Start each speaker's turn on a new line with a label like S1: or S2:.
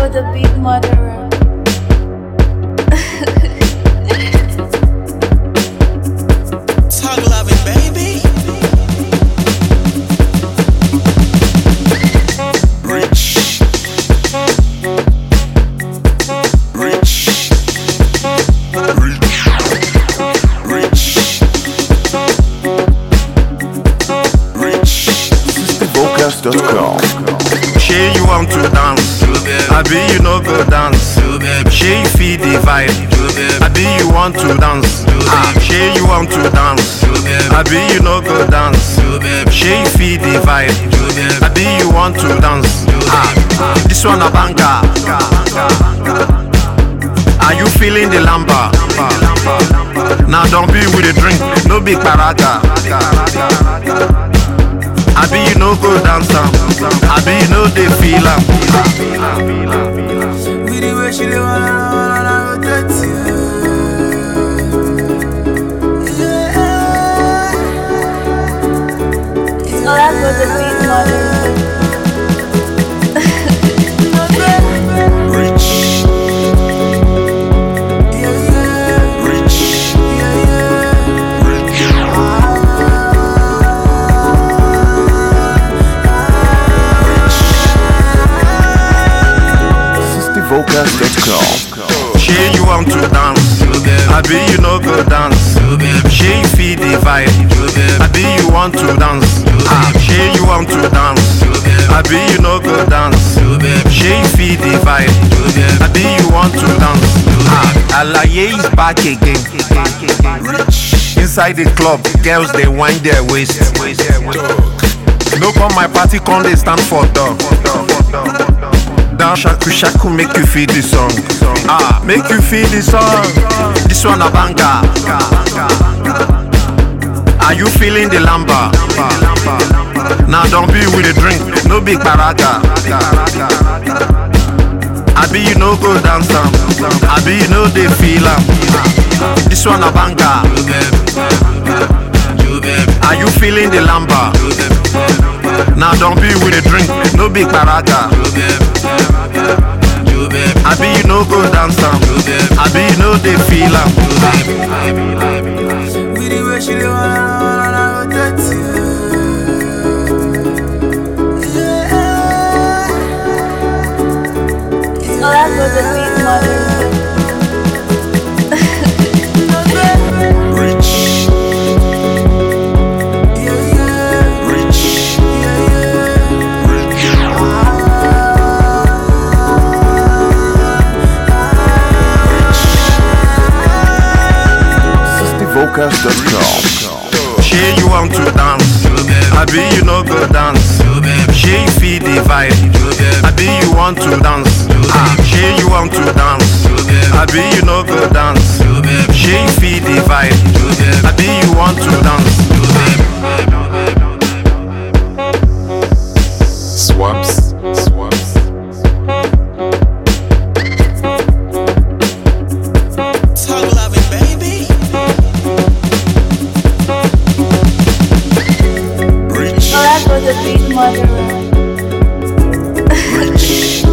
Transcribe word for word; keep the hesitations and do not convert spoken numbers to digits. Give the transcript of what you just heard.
S1: for the beat murderer.
S2: Talk loving, baby. Rich. Rich. Rich. Rich. Rich.
S3: System vocals dot com.
S4: Shey you want to dance, abi you no go dance. Shey you feel the vibe, abi you want to dance. Ah, shey you want to dance, abi you no go dance. Shey you feel the vibe, abi you want to dance. Ah, this one a banger. Are you feeling the lamba? Now don't be with the drink, no big paraga. Abi you no go dance am, abi you no dey feel am.
S2: With the way she dey wanna, wanna rotate you. Yeah.
S1: Oh, that for the beat murderer.
S2: Rich. Yeah, yeah. Rich. Yeah, yeah. Rich.
S3: System vocals dot com.
S4: Shey you want to dance, abi you no go dance. Shey you feel the vibe, abi you want to dance. Ah, shey you want to dance, abi you no go dance. Shey you feel the vibe, abi you want to dance. Ah, Alaye is back again. Inside the club, girls they wind their waist. No come my party, come they stand for dog. Down shaku shaku make you feel the song. Ah, make you feel the song. This one a banger. Are you feeling the lamba? Now don't be with the drink, no big paraga. Abi you no go dance am, abi you no dey feel am. This one a banger. Are you feeling the lamba? Now don't be with the drink, no big paraga. Abi you no go dance am, abi you no dey feel am.
S2: With the way she dey wanna, wanna rotate you. Yeah.
S1: Oh, that for the beat murderer.
S2: Rich. Yeah, yeah. Rich. Yeah, yeah. Rich.
S3: System vocals dot com.
S4: Shey you want to dance, abi you no go dance. Shey you feel the vibe, abi you want to dance. Ah, shey you want to dance, abi you no go dance. Shey you feel the vibe, abi you want to dance.
S3: Swamps. Swamps.
S2: Talk loving, baby. Rich.
S1: Oh, that for the beat murderer.
S2: Rich.